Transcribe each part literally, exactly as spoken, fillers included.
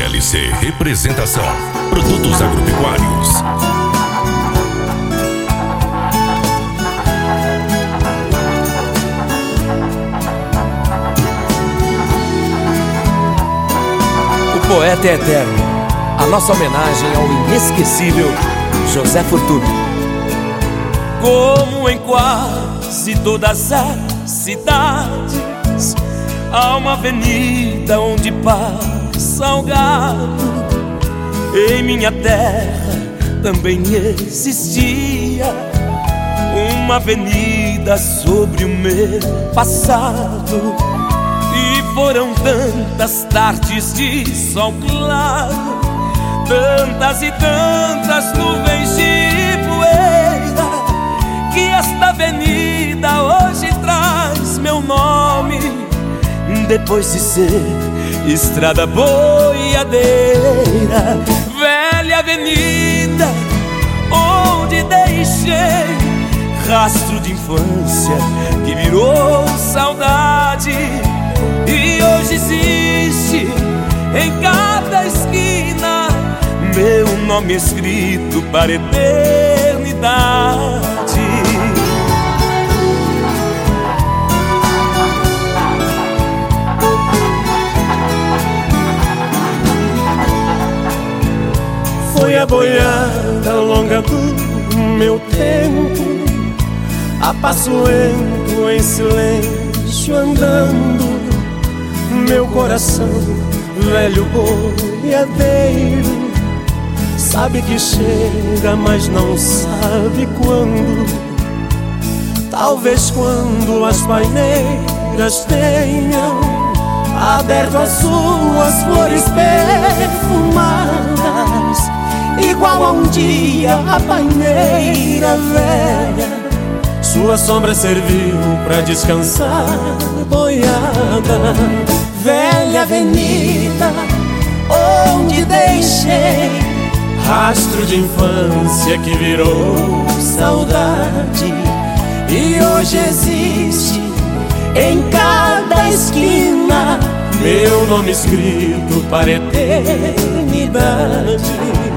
L C Representação, Produtos Agropecuários. O poeta é eterno. A nossa homenagem ao inesquecível José Fortuna. Como em quase todas as cidades, há uma avenida onde passa o gado. Em minha terra também existia uma avenida sobre o meu passado. E foram tantas tardes de sol claro, tantas e tantas nuvens de poeira, que esta avenida hoje traz meu nome, depois de ser estrada boiadeira. Velha avenida onde deixei rastro de infância que virou saudade, e hoje existe em cada esquina meu nome escrito para a eternidade. Foi a boiada longa do meu tempo, a passo lento em silêncio andando. Meu coração, velho boiadeiro, sabe que chega, mas não sabe quando. Talvez quando as paineiras tenham aberto as suas flores perfumadas, igual a um dia a paineira velha, sua sombra serviu pra descansar boiada. Velha avenida onde deixei rastro de infância que virou saudade, e hoje existe em cada esquina meu nome escrito para a eternidade.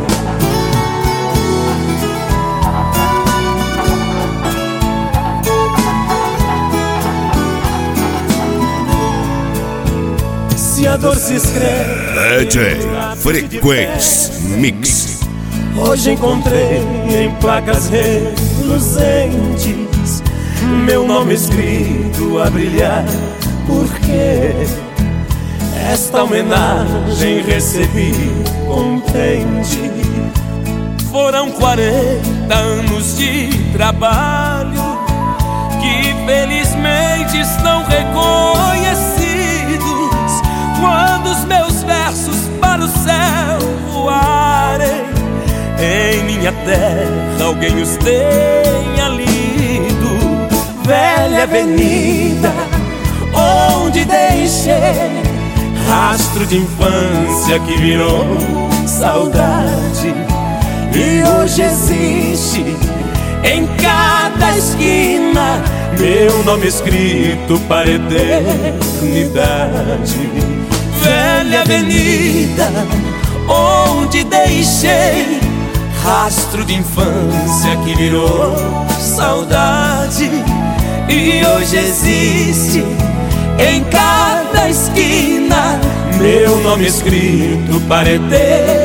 Se a dor se escreve D J Frequência Mix. Hoje encontrei em placas reluzentes meu nome escrito a brilhar, porque esta homenagem recebi contente. Foram quarenta anos de trabalho que felizmente estão reconhecidos. Quando os meus versos para o céu voarem, em minha terra alguém os tenha lido. Velha avenida onde deixei rastro de infância que virou saudade, e hoje existe em cada esquina meu nome escrito para a eternidade. Velha avenida onde deixei rastro de infância que virou saudade, e hoje existe em cada esquina meu nome escrito para a eternidade.